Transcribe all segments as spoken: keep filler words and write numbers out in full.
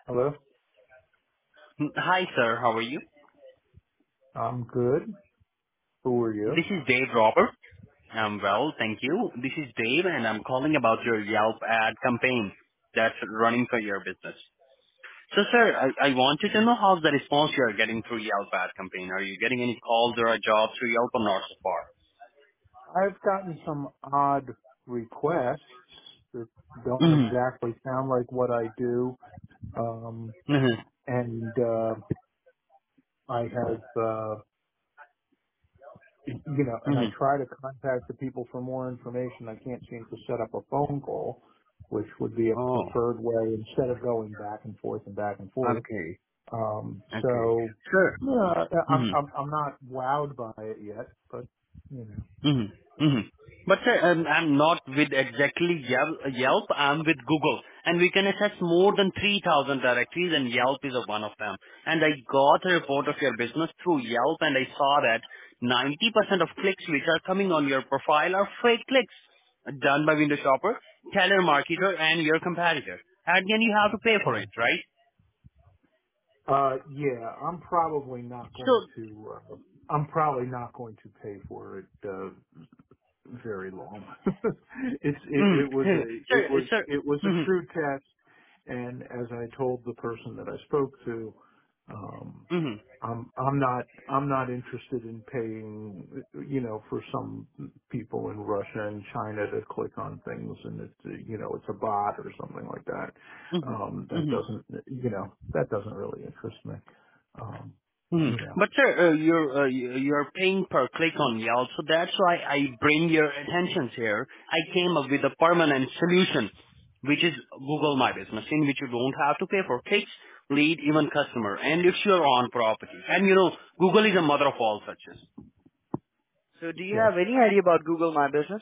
Hello? Hi, sir. How are you? I'm good. Who are you? This is Dave Robert. I'm well, thank you. This is Dave, and I'm calling about your Yelp ad campaign that's running for your business. So, sir, I, I wanted to know how's the response you are getting through Yelp ad campaign. Are you getting any calls or a job through Yelp or not so far? I've gotten some odd requests that don't Mm-hmm. exactly sound like what I do. Um, Mm-hmm. and, uh, I have, uh, you know, and I Mm-hmm. try to contact the people for more information. I can't seem to set up a phone call, which would be a Oh, preferred way instead of going back and forth and back and forth. okay. Um, Okay. so, Sure. yeah, I'm, Mm-hmm. I'm, I'm not wowed by it yet, but, you know. Mm-hmm. Mm-hmm. But sir, um, I'm not with exactly Yelp, Yelp, I'm with Google. And we can access more than three thousand directories and Yelp is a one of them. And I got a report of your business through Yelp and I saw that ninety percent of clicks which are coming on your profile are fake clicks done by Windows Shopper, telemarketer and your competitor. And then you have to pay for it, right? Uh, yeah, I'm probably not going So, to. Uh, I'm probably not going to pay for it uh, very long. it's it, mm, it was a it sir, was sir, it was a mm, true test, and as I told the person that I spoke to, um, mm, I'm I'm not I'm not interested in paying, you know, for some people in Russia and China to click on things and it's uh, you know it's a bot or something like that. mm, Um, that mm. doesn't you know that doesn't really interest me. Um, Hmm. you know. But sir, uh, you're uh, you- you're paying per click on Yelp, so that's why I bring your attentions here. I came up with a permanent solution, which is Google My Business, in which you don't have to pay for clicks, lead, even customer, and it's your own property. And you know, Google is a mother of all searches. So do you Yes. have any idea about Google My Business?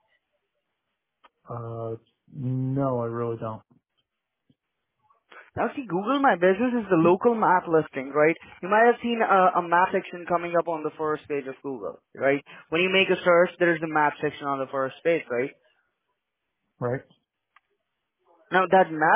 Uh, no, I really don't. Now see, Google My Business is the local map listing, right? You might have seen a, a map section coming up on the first page of Google, right? When you make a search, there's the map section on the first page, right? Right. Now that map